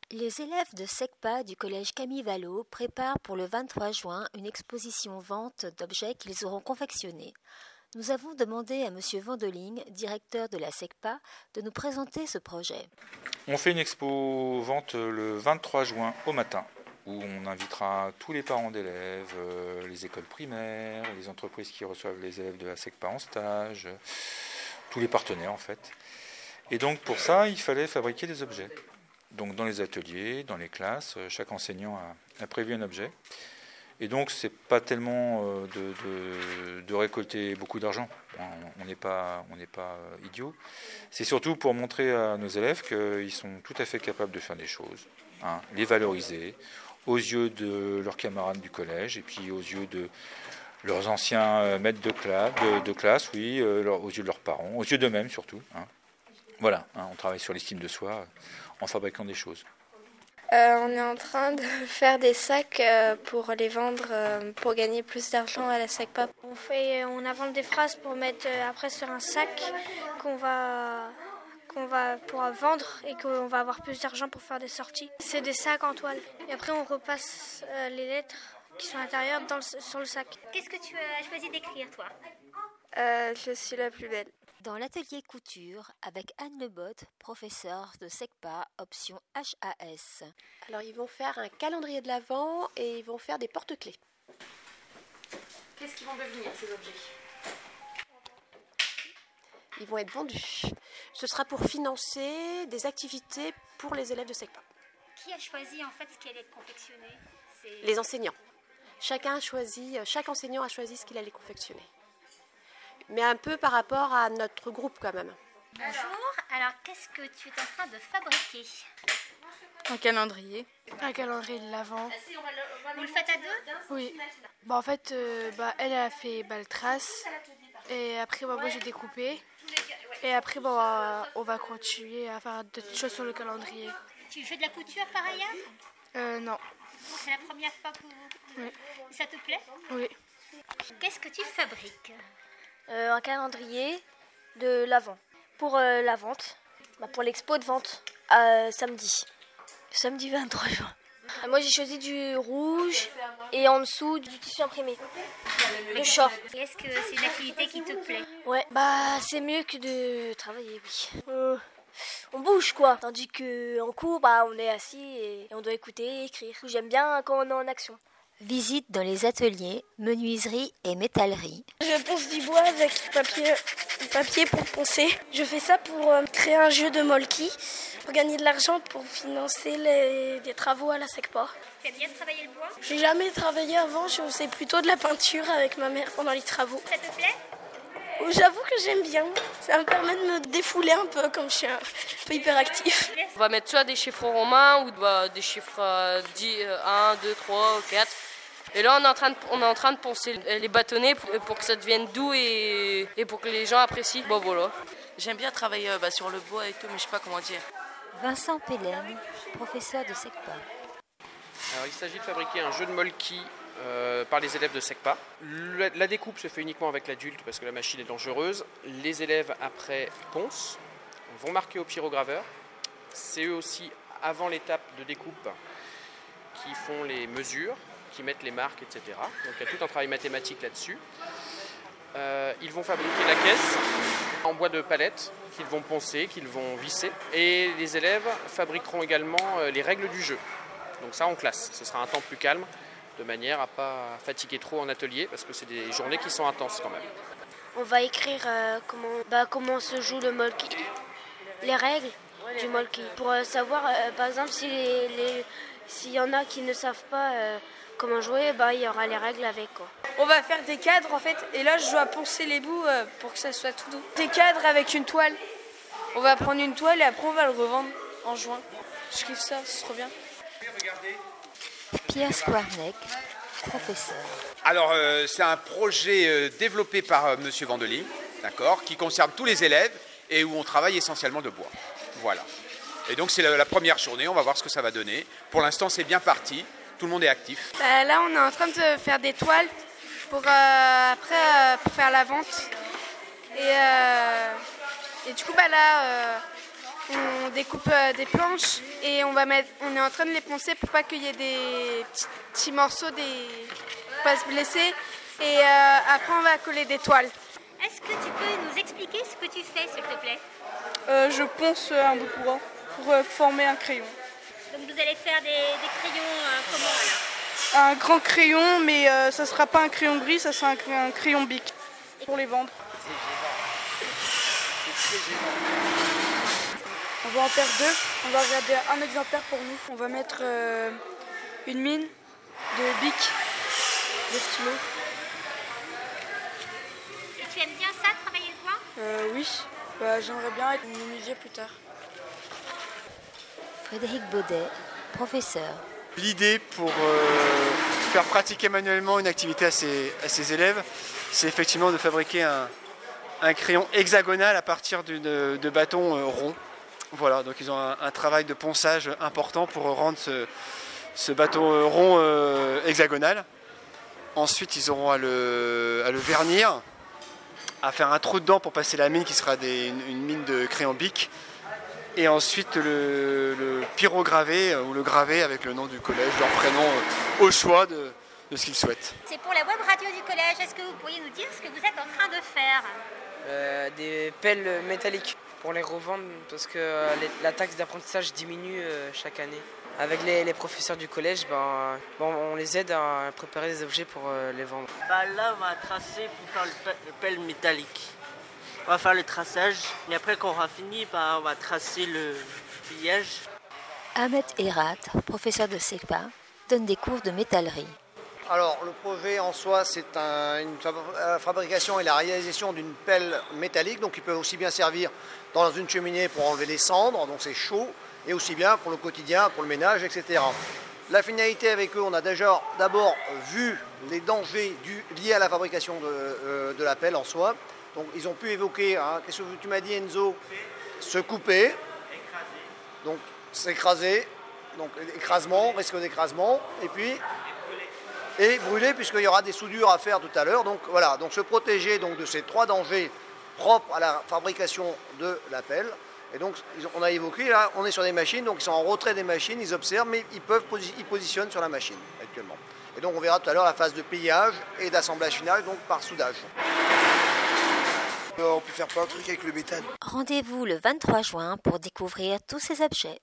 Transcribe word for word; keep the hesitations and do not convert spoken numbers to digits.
Les élèves de SECPA du collège Camille Vallot préparent pour le vingt-trois juin une exposition vente d'objets qu'ils auront confectionnés. Nous avons demandé à M. Vandeling, directeur de la SECPA, de nous présenter ce projet. On fait une expo vente le vingt-trois juin au matin, où on invitera tous les parents d'élèves, euh, les écoles primaires, les entreprises qui reçoivent les élèves de la SECPA en stage, euh, tous les partenaires en fait. Et donc pour ça, il fallait fabriquer des objets. Donc dans les ateliers, dans les classes, chaque enseignant a, a prévu un objet. Et donc c'est pas tellement euh, de, de, de récolter beaucoup d'argent, on n'est pas, on n'est pas euh, idiot. C'est surtout pour montrer à nos élèves qu'ils sont tout à fait capables de faire des choses, hein, les valoriser aux yeux de leurs camarades du collège et puis aux yeux de leurs anciens maîtres de classe, de, de classe oui, euh, aux yeux de leurs parents, aux yeux d'eux-mêmes surtout. Hein. Voilà, hein, on travaille sur l'estime de soi en fabriquant des choses. Euh, on est en train de faire des sacs euh, pour les vendre, euh, pour gagner plus d'argent à la SECPA. On fait, on invente des phrases pour mettre euh, après sur un sac qu'on va, qu'on va pouvoir vendre et qu'on va avoir plus d'argent pour faire des sorties. C'est des sacs en toile. Et après on repasse euh, les lettres qui sont à l'intérieur dans le, sur le sac. Qu'est-ce que tu as choisi d'écrire, toi ? euh, Je suis la plus belle. Dans l'atelier couture avec Anne Lebotte, professeure de SECPA, option H A S. Alors ils vont faire un calendrier de l'Avent et ils vont faire des porte-clés. Qu'est-ce qu'ils vont devenir ces objets ? Ils vont être vendus. Ce sera pour financer des activités pour les élèves de SECPA. Qui a choisi en fait ce qui allait être confectionné ? C'est... Les enseignants. Chacun a choisi, chaque enseignant a choisi ce qu'il allait confectionner. Mais un peu par rapport à notre groupe quand même. Bonjour, alors qu'est-ce que tu es en train de fabriquer ? Un calendrier. Un calendrier de l'Avent. Vous le faites à deux ? Oui. Bah, en fait, euh, bah, elle a fait bah, le trace. Et après, bah, moi j'ai découpé. Et après, bah, on va continuer à faire d'autres choses sur le calendrier. Tu fais de la couture par ailleurs ? Euh, non. C'est la première fois que vous... Oui. Ça te plaît ? Oui. Qu'est-ce que tu fabriques ? Euh, un calendrier de l'Avent pour euh, la vente, bah, pour l'expo de vente euh, samedi, samedi vingt-trois juin. Euh, moi j'ai choisi du rouge et en dessous du tissu imprimé, le short. Est-ce que c'est une activité qui te plaît ? Ouais, bah c'est mieux que de travailler, oui. Euh, on bouge quoi, tandis qu'en cours bah on est assis et on doit écouter et écrire. J'aime bien quand on est en action. Visite dans les ateliers, menuiserie et métallerie. Je ponce du bois avec du papier, du papier pour poncer. Je fais ça pour euh, créer un jeu de molki, pour gagner de l'argent pour financer les, des travaux à la SECPA. Tu aimes bien travailler le bois ? J'ai jamais travaillé avant, je faisais plutôt de la peinture avec ma mère pendant les travaux. Ça te plaît ? J'avoue que j'aime bien. Ça me permet de me défouler un peu comme je suis un peu hyperactif. On va mettre soit des chiffres romains ou bah, des chiffres euh, dix, euh, un, deux, trois, quatre. Et là, on est en train de, on est en train de poncer les bâtonnets pour, pour que ça devienne doux et, et pour que les gens apprécient. Bon, voilà. J'aime bien travailler euh, bah, sur le bois et tout, mais je sais pas comment dire. Vincent Pélem, professeur de SECPA. Alors, il s'agit de fabriquer un jeu de molki euh, par les élèves de SECPA. La, la découpe se fait uniquement avec l'adulte parce que la machine est dangereuse. Les élèves, après, poncent, vont marquer au pyrograveur. C'est eux aussi, avant l'étape de découpe, qui font les mesures, qui mettent les marques, et cetera. Donc il y a tout un travail mathématique là-dessus. Euh, ils vont fabriquer la caisse en bois de palette qu'ils vont poncer, qu'ils vont visser. Et les élèves fabriqueront également les règles du jeu. Donc ça en classe, ce sera un temps plus calme, de manière à ne pas fatiguer trop en atelier, parce que c'est des journées qui sont intenses quand même. On va écrire euh, comment, bah, comment se joue le molki, les règles du molki, pour euh, savoir, euh, par exemple, si les, les, s'il y en a qui ne savent pas euh, comment jouer, bah, il y aura les règles avec, quoi. On va faire des cadres en fait, et là je dois poncer les bouts euh, pour que ça soit tout doux. Des cadres avec une toile. On va prendre une toile et après on va le revendre en juin. Je kiffe ça, c'est trop bien. Pierre Squarneck, professeur. Alors euh, c'est un projet euh, développé par euh, Monsieur Vandeling, d'accord, qui concerne tous les élèves et où on travaille essentiellement de bois. Voilà. Et donc c'est la, la première journée, on va voir ce que ça va donner. Pour l'instant c'est bien parti, tout le monde est actif. Bah, là on est en train de faire des toiles pour euh, après euh, pour faire la vente. Et, euh, et du coup bah là euh, on découpe euh, des planches et on, va mettre, on est en train de les poncer pour pas qu'il y ait des petits, petits morceaux, des, pour pas se blesser. Et euh, après, on va coller des toiles. Est-ce que tu peux nous expliquer ce que tu fais, s'il te plaît? euh, Je ponce un bout courant pour euh, former un crayon. Donc vous allez faire des, des crayons euh, comment alors? Un grand crayon, mais euh, ça ne sera pas un crayon gris, ça sera un, un crayon bic pour les vendre. On va en faire deux. On va regarder un exemplaire pour nous. On va mettre euh, une mine de bic, de stylo. Et tu aimes bien ça, travailler le bois? euh, Oui, bah, j'aimerais bien être menuisier plus tard. Frédéric Baudet, professeur. L'idée pour euh, faire pratiquer manuellement une activité à ses, à ses élèves, c'est effectivement de fabriquer un, un crayon hexagonal à partir d'une, de bâtons euh, ronds. Voilà, donc ils ont un, un travail de ponçage important pour rendre ce, ce bâton euh, rond euh, hexagonal. Ensuite, ils auront à le, à le vernir, à faire un trou dedans pour passer la mine qui sera des, une, une mine de crayon bic. Et ensuite le, le pyrograver ou le graver avec le nom du collège, leur prénom euh, au choix de, de ce qu'ils souhaitent. C'est pour la web radio du collège. Est-ce que vous pourriez nous dire ce que vous êtes en train de faire? euh, Des pelles métalliques pour les revendre parce que euh, les, la taxe d'apprentissage diminue euh, chaque année. Avec les, les professeurs du collège, ben, ben, on les aide à préparer des objets pour euh, les vendre. Bah là, on va tracer pour faire le, pe- le pelle métallique. On va faire le traçage et après quand on aura fini, bah, on va tracer le pliage. Ahmed Erat, professeur de SECPA, donne des cours de métallerie. Alors le projet en soi, c'est un, une la fabrication et la réalisation d'une pelle métallique, donc qui peut aussi bien servir dans une cheminée pour enlever les cendres, donc c'est chaud, et aussi bien pour le quotidien, pour le ménage, et cetera. La finalité avec eux, on a déjà d'abord vu les dangers du, liés à la fabrication de, euh, de la pelle en soi. Donc ils ont pu évoquer, hein, qu'est-ce que tu m'as dit Enzo? Se couper, donc s'écraser, donc écrasement, risque d'écrasement, et puis et brûler puisqu'il y aura des soudures à faire tout à l'heure. Donc voilà, donc se protéger donc, de ces trois dangers propres à la fabrication de la pelle. Et donc on a évoqué, là on est sur des machines, donc ils sont en retrait des machines, ils observent, mais ils peuvent ils positionnent sur la machine actuellement. Et donc on verra tout à l'heure la phase de pliage et d'assemblage final, donc par soudage. On peut faire plein de trucs avec le métal. Rendez-vous le vingt-trois juin pour découvrir tous ces objets.